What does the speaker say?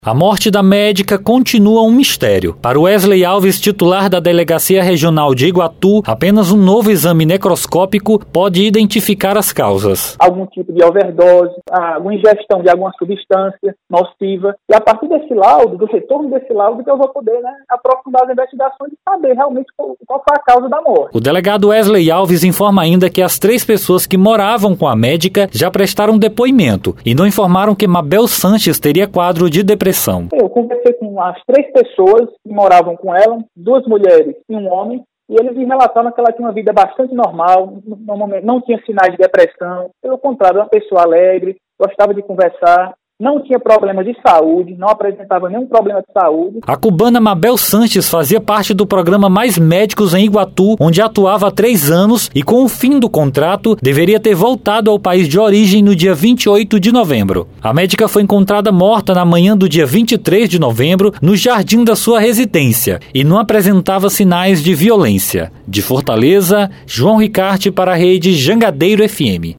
A morte da médica continua um mistério. Para Wesley Alves, titular da Delegacia Regional de Iguatu, apenas um novo exame necroscópico pode identificar as causas. Algum tipo de overdose, alguma ingestão de alguma substância nociva. E a partir desse laudo, do retorno desse laudo, que eu vou poder aprofundar as investigações e saber realmente qual foi a causa da morte. O delegado Wesley Alves informa ainda que as 3 pessoas que moravam com a médica já prestaram depoimento e não informaram que Mabel Sanches teria quadro de depressão. Eu conversei com as 3 pessoas que moravam com ela, 2 mulheres e um homem, e eles me relataram que ela tinha uma vida bastante normal, não tinha sinais de depressão, pelo contrário, uma pessoa alegre, gostava de conversar, não tinha problema de saúde, não apresentava nenhum problema de saúde. A cubana Mabel Sanches fazia parte do programa Mais Médicos em Iguatu, onde atuava há 3 anos e com o fim do contrato deveria ter voltado ao país de origem no dia 28 de novembro. A médica foi encontrada morta na manhã do dia 23 de novembro no jardim da sua residência e não apresentava sinais de violência. De Fortaleza, João Ricarte para a rede Jangadeiro FM.